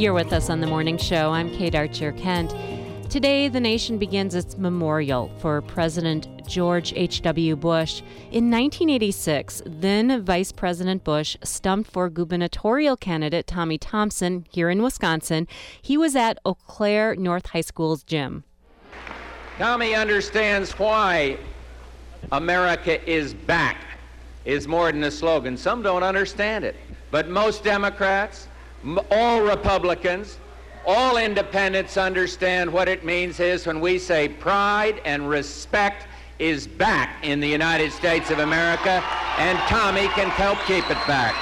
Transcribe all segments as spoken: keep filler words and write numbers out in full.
You're with us on The Morning Show. I'm Kate Archer-Kent. Today, the nation begins its memorial for President George H W. Bush. In nineteen eighty-six, then Vice President Bush stumped for gubernatorial candidate Tommy Thompson here in Wisconsin. He was at Eau Claire North High School's gym. Tommy understands why America is back is more than a slogan. Some don't understand it, but most Democrats, all Republicans, all independents understand what it means is when we say pride and respect is back in the United States of America, and Tommy can help keep it back.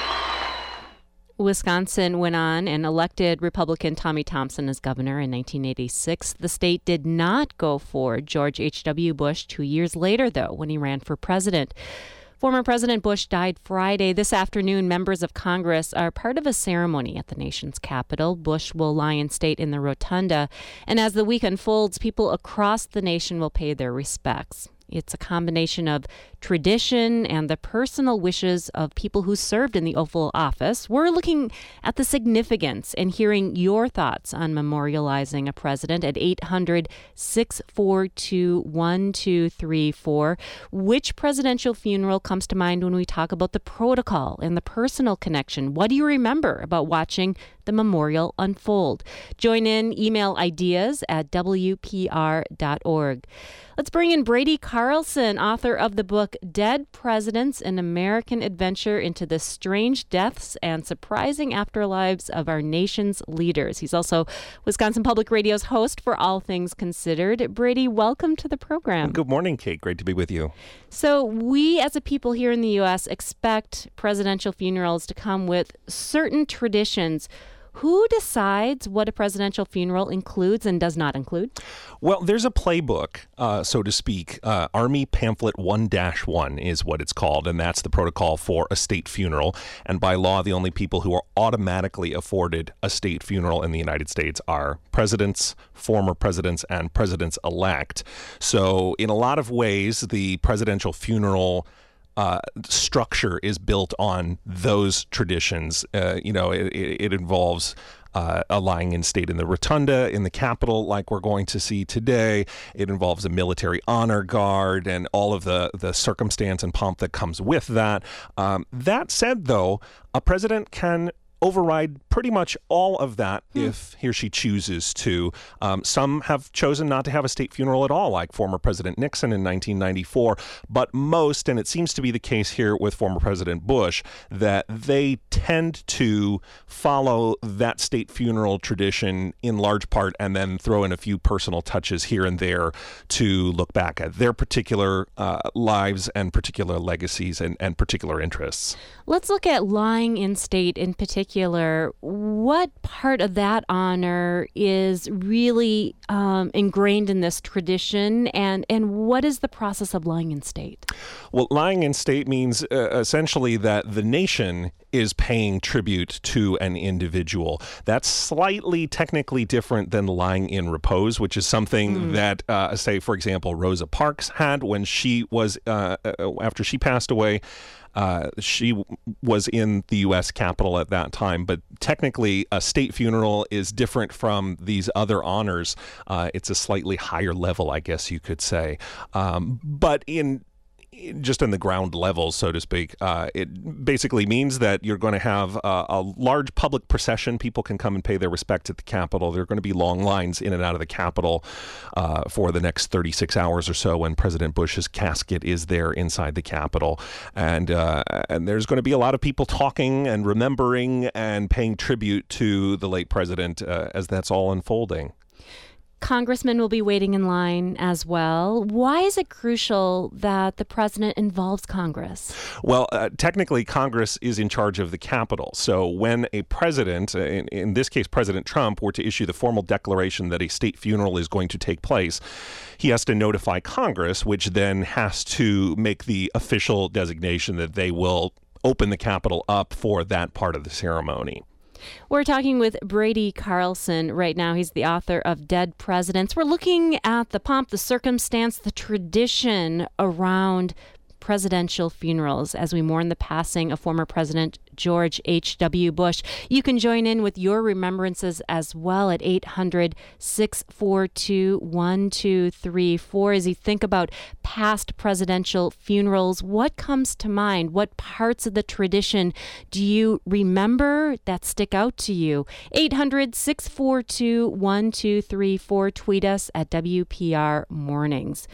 Wisconsin went on and elected Republican Tommy Thompson as governor in nineteen eighty-six. The state did not go for George H W. Bush two years later, though, when he ran for president. Former President Bush died Friday. This afternoon, members of Congress are part of a ceremony at the nation's capital. Bush will lie in state in the rotunda. And as the week unfolds, people across the nation will pay their respects. It's a combination of tradition and the personal wishes of people who served in the Oval Office. We're looking at the significance and hearing your thoughts on memorializing a president at eight hundred, six four two, one two three four. Which presidential funeral comes to mind when we talk about the protocol and the personal connection? What do you remember about watching the memorial unfold? Join in, email ideas at W P R dot org. Let's bring in Brady Carlson, author of the book Dead Presidents: An American Adventure into the Strange Deaths and Surprising Afterlives of Our Nation's Leaders. He's also Wisconsin Public Radio's host for All Things Considered. Brady, welcome to the program. Good morning, Kate. Great to be with you. So we as a people here in the U S expect presidential funerals to come with certain traditions. Who decides what a presidential funeral includes and does not include? Well, there's a playbook, uh, so to speak. Uh, Army Pamphlet one dash one is what it's called, and that's the protocol for a state funeral. And by law, the only people who are automatically afforded a state funeral in the United States are presidents, former presidents, and presidents-elect. So in a lot of ways, the presidential funeral Uh, structure is built on those traditions. Uh, you know, it, it involves uh, a lying in state in the rotunda in the Capitol, like we're going to see today. It involves a military honor guard and all of the, the circumstance and pomp that comes with that. Um, that said, though, a president can override pretty much all of that hmm. if he or she chooses to. Um, some have chosen not to have a state funeral at all, like former President Nixon in nineteen ninety-four. But most, and it seems to be the case here with former President Bush, that they tend to follow that state funeral tradition in large part and then throw in a few personal touches here and there to look back at their particular uh, lives and particular legacies and, and particular interests. Let's look at lying in state in particular. What part of that honor is really um, ingrained in this tradition, and, and what is the process of lying in state? Well, lying in state means uh, essentially that the nation is paying tribute to an individual. That's slightly technically different than lying in repose, which is something mm. that, uh, say, for example, Rosa Parks had when she was, uh, after she passed away. Uh, she w- was in the U S Capitol at that time, but technically a state funeral is different from these other honors. Uh, it's a slightly higher level, I guess you could say. Um, but in just in the ground level, so to speak, uh, it basically means that you're going to have a, a large public procession. People can come and pay their respects at the Capitol. There are going to be long lines in and out of the Capitol uh, for the next thirty-six hours or so when President Bush's casket is there inside the Capitol. And, uh, and there's going to be a lot of people talking and remembering and paying tribute to the late president uh, as that's all unfolding. Congressmen will be waiting in line as well. Why is it crucial that the president involves Congress? Well, uh, technically, Congress is in charge of the Capitol. So when a president, in, in this case President Trump, were to issue the formal declaration that a state funeral is going to take place, he has to notify Congress, which then has to make the official designation that they will open the Capitol up for that part of the ceremony. We're talking with Brady Carlson right now. He's the author of Dead Presidents. We're looking at the pomp, the circumstance, the tradition around presidential funerals as we mourn the passing of former President George H W. Bush. You can join in with your remembrances as well at eight hundred, six four two, one two three four. As you think about past presidential funerals, what comes to mind? What parts of the tradition do you remember that stick out to you? eight hundred, six four two, one two three four. Tweet us at W P R Mornings.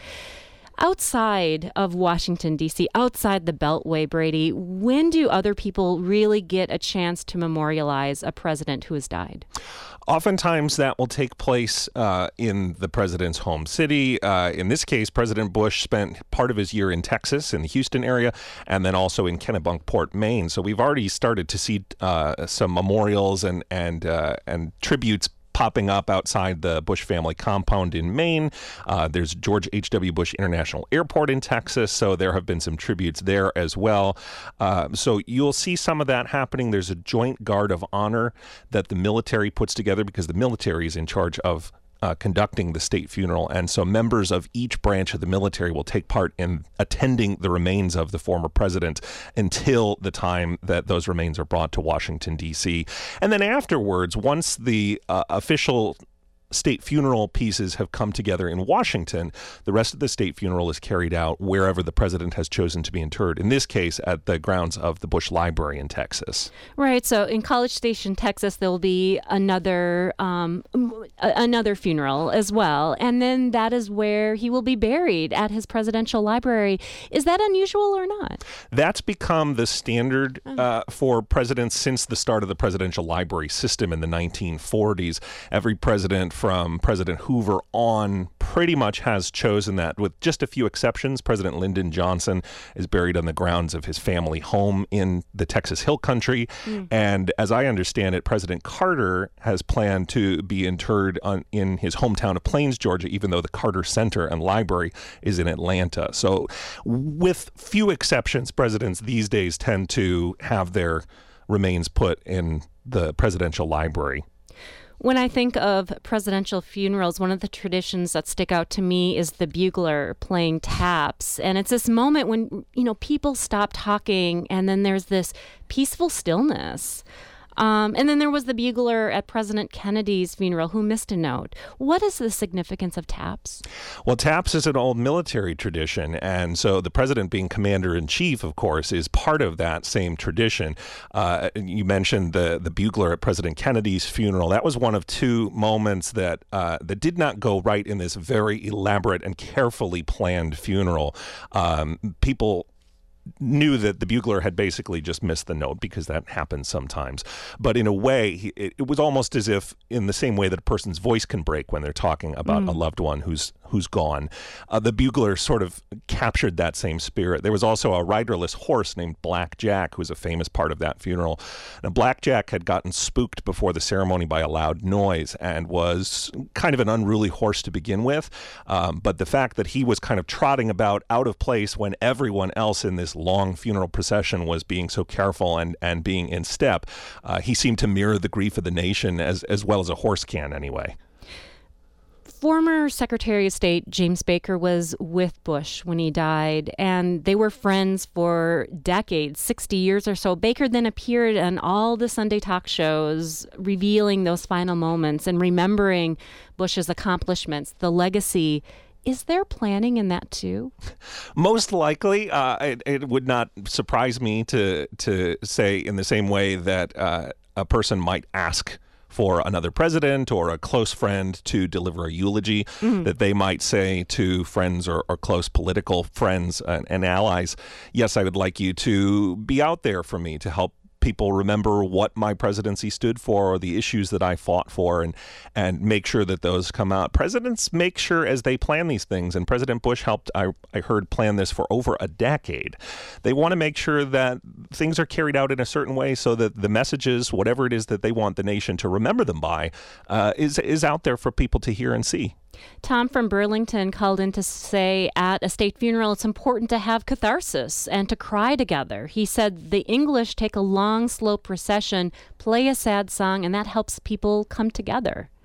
Outside of Washington, D C, outside the Beltway, Brady, when do other people really get a chance to memorialize a president who has died? Oftentimes that will take place uh, in the president's home city. Uh, in this case, President Bush spent part of his year in Texas, in the Houston area, and then also in Kennebunkport, Maine. So we've already started to see uh, some memorials and and uh, and tributes popping up outside the Bush family compound in Maine. Uh, there's George H W. Bush International Airport in Texas, so there have been some tributes there as well. Uh, so you'll see some of that happening. There's a joint guard of honor that the military puts together because the military is in charge of Uh, conducting the state funeral, and so members of each branch of the military will take part in attending the remains of the former president until the time that those remains are brought to Washington, D C. And then afterwards, once the uh, official state funeral pieces have come together in Washington, the rest of the state funeral is carried out wherever the president has chosen to be interred, in this case at the grounds of the Bush Library in Texas. Right. So in College Station, Texas, there will be another um, another funeral as well. And then that is where he will be buried, at his presidential library. Is that unusual or not? That's become the standard uh, for presidents since the start of the presidential library system in the nineteen forties. Every president from President Hoover on pretty much has chosen that, with just a few exceptions. President Lyndon Johnson is buried on the grounds of his family home in the Texas Hill Country. Mm. And as I understand it, President Carter has planned to be interred on, in his hometown of Plains, Georgia, even though the Carter Center and Library is in Atlanta. So with few exceptions, presidents these days tend to have their remains put in the presidential library. When I think of presidential funerals, one of the traditions that stick out to me is the bugler playing taps. And it's this moment when, you know, people stop talking and then there's this peaceful stillness. Um, and then there was the bugler at President Kennedy's funeral who missed a note. What is the significance of taps? Well, taps is an old military tradition. And so the president, being commander-in-chief, of course, is part of that same tradition. Uh, you mentioned the, the bugler at President Kennedy's funeral. That was one of two moments that, uh, that did not go right in this very elaborate and carefully planned funeral. Um, people knew that the bugler had basically just missed the note, because that happens sometimes. But in a way, he, it, it was almost as if, in the same way that a person's voice can break when they're talking about mm. a loved one who's who's gone, uh, the bugler sort of captured that same spirit. There was also a riderless horse named Black Jack, who was a famous part of that funeral. Now, Black Jack had gotten spooked before the ceremony by a loud noise and was kind of an unruly horse to begin with. Um, but the fact that he was kind of trotting about out of place when everyone else in this long funeral procession was being so careful and, and being in step, uh, he seemed to mirror the grief of the nation as, as well as a horse can anyway. Former Secretary of State James Baker was with Bush when he died, and they were friends for decades, sixty years or so. Baker then appeared on all the Sunday talk shows, revealing those final moments and remembering Bush's accomplishments, the legacy. Is there planning in that too? Most likely. Uh, it, it would not surprise me to to say, in the same way that uh, a person might ask for another president or a close friend to deliver a eulogy, mm-hmm. that they might say to friends or, or close political friends and, and allies, yes, I would like you to be out there for me to help people remember what my presidency stood for or the issues that I fought for, and and make sure that those come out. Presidents make sure as they plan these things, and President Bush helped, I, I heard, plan this for over a decade. They want to make sure that things are carried out in a certain way so that the messages, whatever it is that they want the nation to remember them by, uh, is is out there for people to hear and see. Tom from Burlington called in to say at a state funeral it's important to have catharsis and to cry together. He said the English take a long, slow procession, play a sad song, and that helps people come together.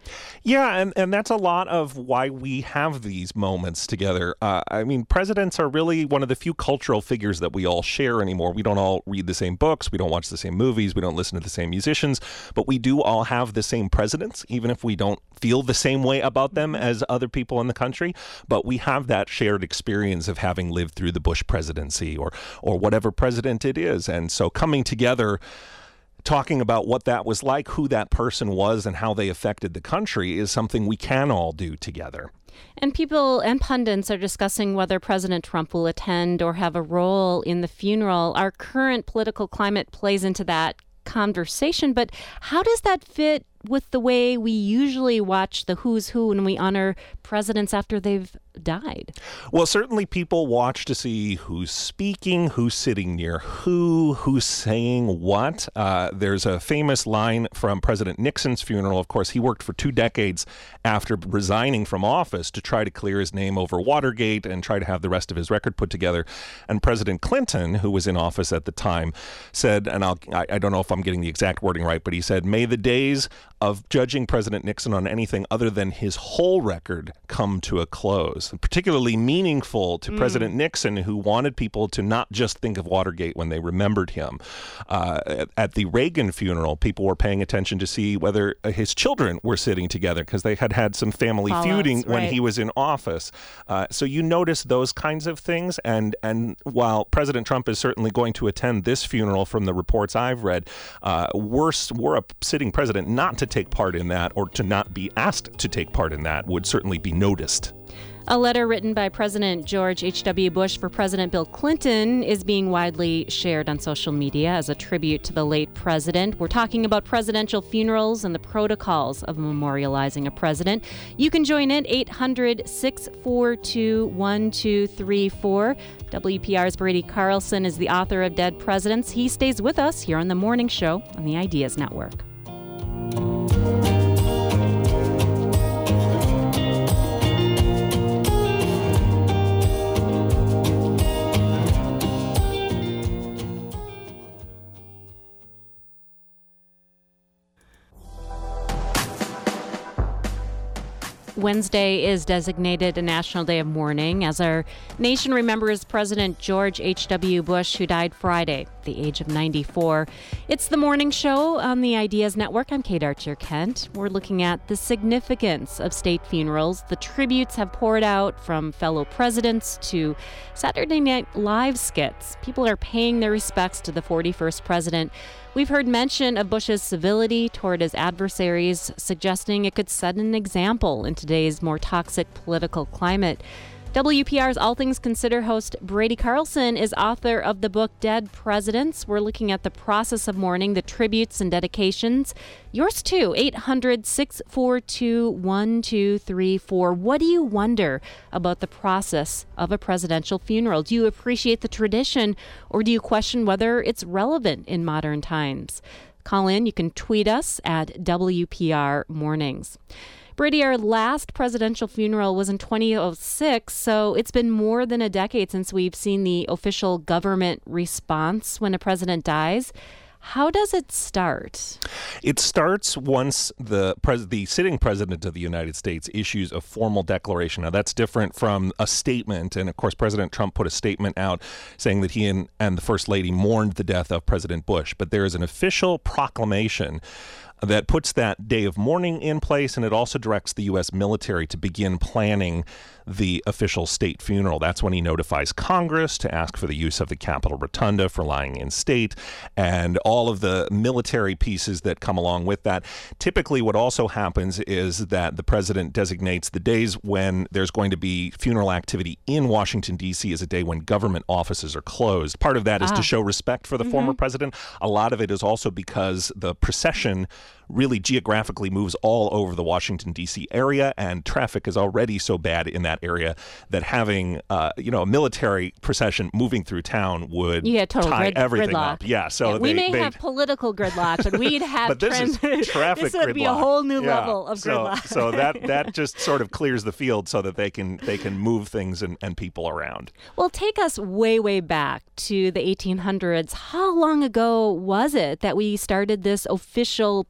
Yeah, and, and that's a lot of why we have these moments together. Uh, I mean, presidents are really one of the few cultural figures that we all share anymore. We don't all read the same books, we don't watch the same movies, we don't listen to the same musicians, but we do all have the same presidents, even if we don't feel the same way about them as other people in the country. But we have that shared experience of having lived through the Bush presidency or or whatever president it is. And so coming together, talking about what that was like, who that person was, and how they affected the country is something we can all do together. And people and pundits are discussing whether President Trump will attend or have a role in the funeral. Our current political climate plays into that conversation, but how does that fit with the way we usually watch the who's who when we honor presidents after they've died? Well, certainly people watch to see who's speaking, who's sitting near who, who's saying what. Uh, there's a famous line from President Nixon's funeral. Of course, he worked for two decades after resigning from office to try to clear his name over Watergate and try to have the rest of his record put together. And President Clinton, who was in office at the time, said, and I'll, I, I don't know if I'm getting the exact wording right, but he said, "May the days of judging President Nixon on anything other than his whole record come to a close." And particularly meaningful to mm. President Nixon, who wanted people to not just think of Watergate when they remembered him. Uh, at, at the Reagan funeral, people were paying attention to see whether uh, his children were sitting together because they had had some family Follows, feuding when right. he was in office. Uh, so you notice those kinds of things. And, and while President Trump is certainly going to attend this funeral from the reports I've read, uh, we're, we're a sitting president. Not to take part in that or to not be asked to take part in that would certainly be noticed. A letter written by President George H W. Bush for President Bill Clinton is being widely shared on social media as a tribute to the late president. We're talking about presidential funerals and the protocols of memorializing a president. You can join in eight hundred, six four two, one two three four. W P R's Brady Carlson is the author of Dead Presidents. He stays with us here on The Morning Show on the Ideas Network. Wednesday is designated a National Day of Mourning as our nation remembers President George H W. Bush, who died Friday at the age of ninety-four. It's The Morning Show on the Ideas Network. I'm Kate Archer-Kent. We're looking at the significance of state funerals. The tributes have poured out from fellow presidents to Saturday Night Live skits. People are paying their respects to the forty-first president. We've heard mention of Bush's civility toward his adversaries, suggesting it could set an example in today's more toxic political climate. W P R's All Things Considered host Brady Carlson is author of the book Dead Presidents. We're looking at the process of mourning, the tributes and dedications. Yours too, eight hundred, six four two, one two three four. What do you wonder about the process of a presidential funeral? Do you appreciate the tradition, or do you question whether it's relevant in modern times? Call in. You can tweet us at W P R Mornings. Brady, our last presidential funeral was in twenty oh six, so it's been more than a decade since we've seen the official government response when a president dies. How does it start? It starts once the pres- the sitting president of the United States issues a formal declaration. Now, that's different from a statement. And, of course, President Trump put a statement out saying that he and, and the First Lady mourned the death of President Bush. But there is an official proclamation that puts that day of mourning in place, and it also directs the U S military to begin planning the official state funeral. That's when he notifies Congress to ask for the use of the Capitol Rotunda for lying in state and all of the military pieces that come along with that. Typically, what also happens is that the president designates the days when there's going to be funeral activity in Washington, D C as a day when government offices are closed. Part of that is ah. to show respect for the mm-hmm. former president. A lot of it is also because the procession really geographically moves all over the Washington, D C area, and traffic is already so bad in that area that having uh, you know, a military procession moving through town would yeah, total tie grid, everything gridlock. up. Yeah, so yeah, they, we may they, have political gridlock, but we'd have but this trans- is traffic this would gridlock. be a whole new yeah. level of so, gridlock. so that that just sort of clears the field so that they can they can move things and, and people around. Well, take us way, way back to the eighteen hundreds. How long ago was it that we started this official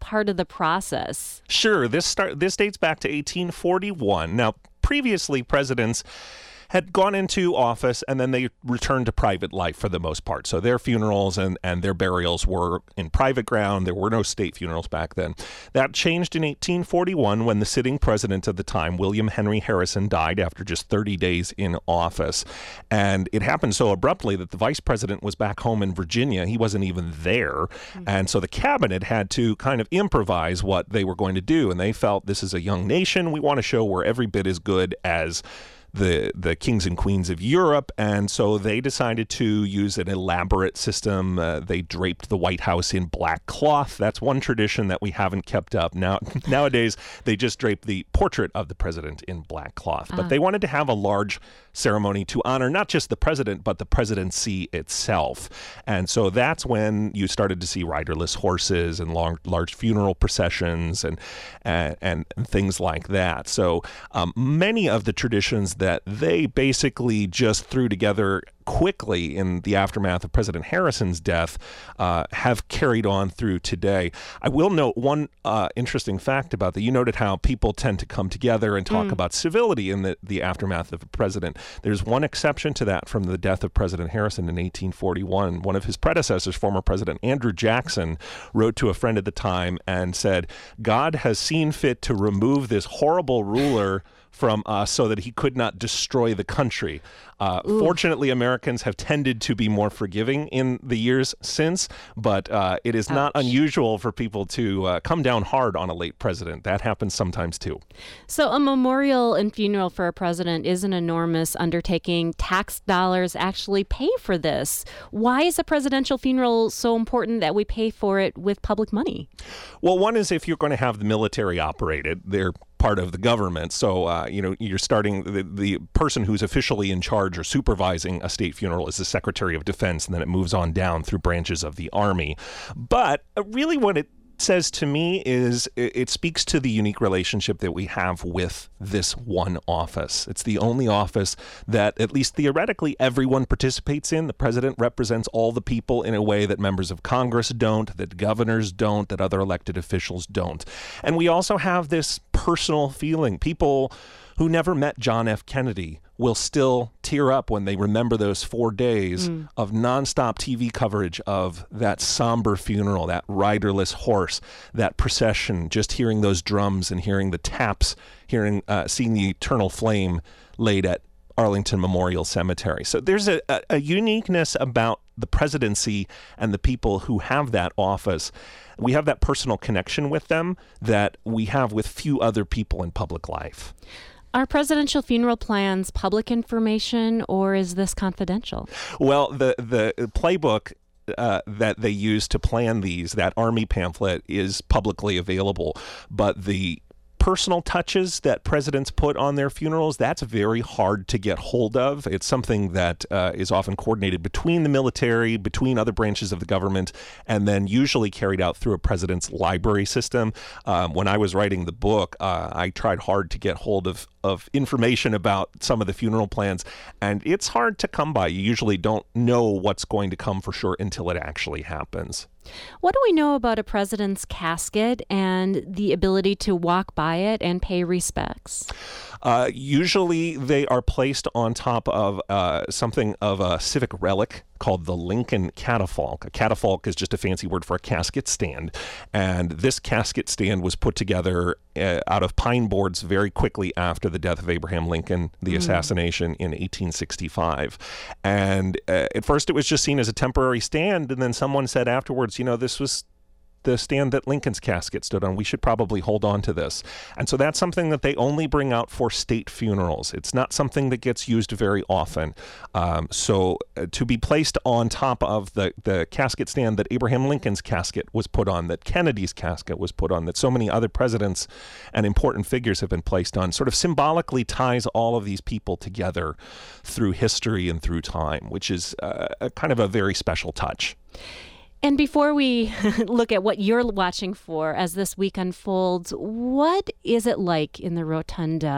part of the process? Sure. This start this dates back to eighteen forty-one. Now, previously, presidents had gone into office and then they returned to private life for the most part. So their funerals and, and their burials were in private ground. There were no state funerals back then. That changed in eighteen forty-one when the sitting president of the time, William Henry Harrison, died after just thirty days in office. And it happened so abruptly that the vice president was back home in Virginia. He wasn't even there. Mm-hmm. And so the cabinet had to kind of improvise what they were going to do. And they felt, this is a young nation. We want to show we're every bit as good as the the kings and queens of Europe, and so they decided to use an elaborate system. Uh, they draped the White House in black cloth. That's one tradition that we haven't kept up. Now nowadays, they just drape the portrait of the president in black cloth. But uh. they wanted to have a large ceremony to honor not just the president, but the presidency itself. And so that's when you started to see riderless horses and long, large funeral processions and, and, and things like that. So um, many of the traditions that they basically just threw together quickly in the aftermath of President Harrison's death uh, have carried on through today. I will note one uh, interesting fact about that. You noted how people tend to come together and talk mm. about civility in the, the aftermath of a president. There's one exception to that from the death of President Harrison in eighteen forty-one. One of his predecessors, former President Andrew Jackson, wrote to a friend at the time and said, "God has seen fit to remove this horrible ruler from us so that he could not destroy the country." Uh, fortunately, Americans have tended to be more forgiving in the years since, but uh, it is Ouch. not unusual for people to uh, come down hard on a late president. That happens sometimes, too. So a memorial and funeral for a president is an enormous undertaking. Tax dollars actually pay for this. Why is a presidential funeral so important that we pay for it with public money? Well, one is if you're going to have the military operated, they're part of the government. So, uh, you know, you're starting, the, the person who's officially in charge or supervising a state funeral is the Secretary of Defense, and then it moves on down through branches of the Army. But uh, really what it says to me is it, it speaks to the unique relationship that we have with this one office. It's the only office that, at least theoretically, everyone participates in. The president represents all the people in a way that members of Congress don't, that governors don't, that other elected officials don't. And we also have this personal feeling. People who never met John F. Kennedy will still tear up when they remember those four days mm. of nonstop T V coverage of that somber funeral, that riderless horse, that procession, just hearing those drums and hearing the taps, hearing, uh, seeing the eternal flame laid at Arlington Memorial Cemetery. So there's a, a, a uniqueness about the presidency and the people who have that office. We have that personal connection with them that we have with few other people in public life. Are presidential funeral plans public information, or is this confidential? Well, the, the playbook uh, that they use to plan these, that Army pamphlet, is publicly available, but the personal touches that presidents put on their funerals, that's very hard to get hold of. It's something that uh, is often coordinated between the military, between other branches of the government, and then usually carried out through a president's library system. Um, when I was writing the book, uh, I tried hard to get hold of of information about some of the funeral plans, and it's hard to come by. You usually don't know what's going to come for sure until it actually happens. What do we know about a president's casket and the ability to walk by it and pay respects? Uh, usually they are placed on top of uh, something of a civic relic called the Lincoln catafalque. A catafalque is just a fancy word for a casket stand. And this casket stand was put together uh, out of pine boards very quickly after the death of Abraham Lincoln, the mm. assassination in eighteen sixty-five. And uh, at first it was just seen as a temporary stand. And then someone said afterwards, you know, this was the stand that Lincoln's casket stood on. We should probably hold on to this. And so that's something that they only bring out for state funerals. It's not something that gets used very often. Um, so uh, to be placed on top of the, the casket stand that Abraham Lincoln's casket was put on, that Kennedy's casket was put on, that so many other presidents and important figures have been placed on, sort of symbolically ties all of these people together through history and through time, which is uh, a kind of a very special touch. And before we look at what you're watching for as this week unfolds, what is it like in the Rotunda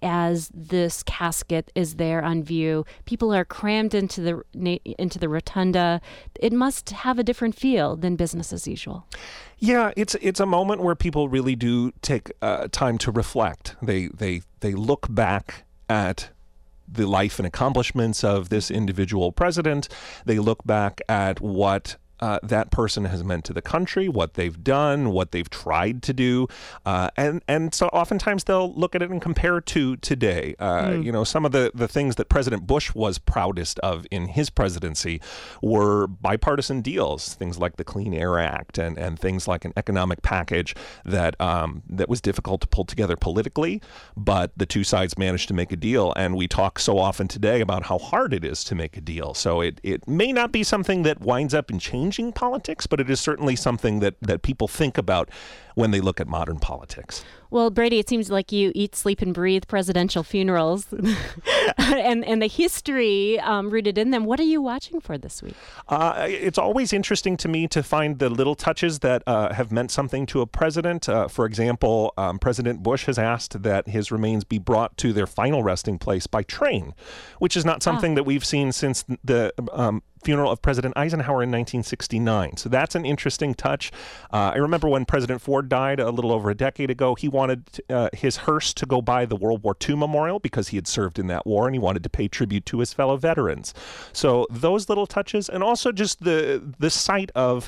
as this casket is there on view. People are crammed into the into the rotunda. It must have a different feel than business as usual. Yeah, it's it's a moment where people really do take uh, time to reflect. They they they look back at the life and accomplishments of this individual president. They look back at what Uh, that person has meant to the country, what they've done, what they've tried to do, uh, and and so oftentimes they'll look at it and compare it to today. Uh, mm. You know, some of the, the things that President Bush was proudest of in his presidency were bipartisan deals, things like the Clean Air Act and, and things like an economic package that um, that was difficult to pull together politically, but the two sides managed to make a deal. And we talk so often today about how hard it is to make a deal. So it, it may not be something that winds up in changing politics, but it is certainly something that, that people think about when they look at modern politics. Well, Brady, it seems like you eat, sleep, and breathe presidential funerals and, and the history um, rooted in them. What are you watching for this week? Uh, it's always interesting to me to find the little touches that uh, have meant something to a president. Uh, for example, um, President Bush has asked that his remains be brought to their final resting place by train, which is not something ah. that we've seen since the um, funeral of President Eisenhower in nineteen sixty-nine. So that's an interesting touch. Uh, I remember when President Ford died a little over a decade ago, he wanted uh, his hearse to go by the World War Two memorial because he had served in that war and he wanted to pay tribute to his fellow veterans. So those little touches, and also just the the sight of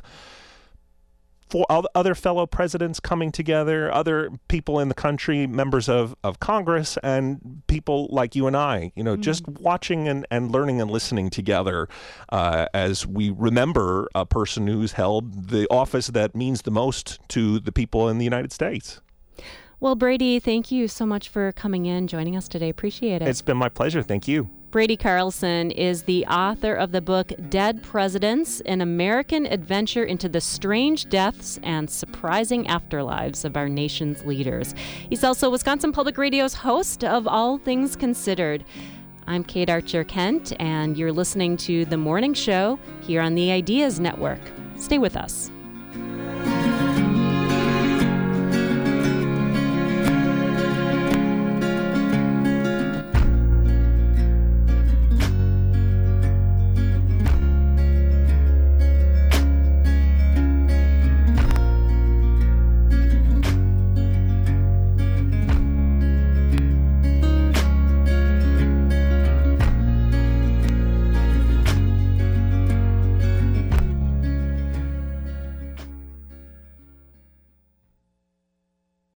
for other fellow presidents coming together, other people in the country, members of, of Congress, and people like you and I, you know, mm-hmm. just watching and, and learning and listening together uh, as we remember a person who's held the office that means the most to the people in the United States. Well, Brady, thank you so much for coming in, joining us today. Appreciate it. It's been my pleasure. Thank you. Brady Carlson is the author of the book Dead Presidents, an American adventure into the strange deaths and surprising afterlives of our nation's leaders. He's also Wisconsin Public Radio's host of All Things Considered. I'm Kate Archer-Kent, and you're listening to The Morning Show here on the Ideas Network. Stay with us.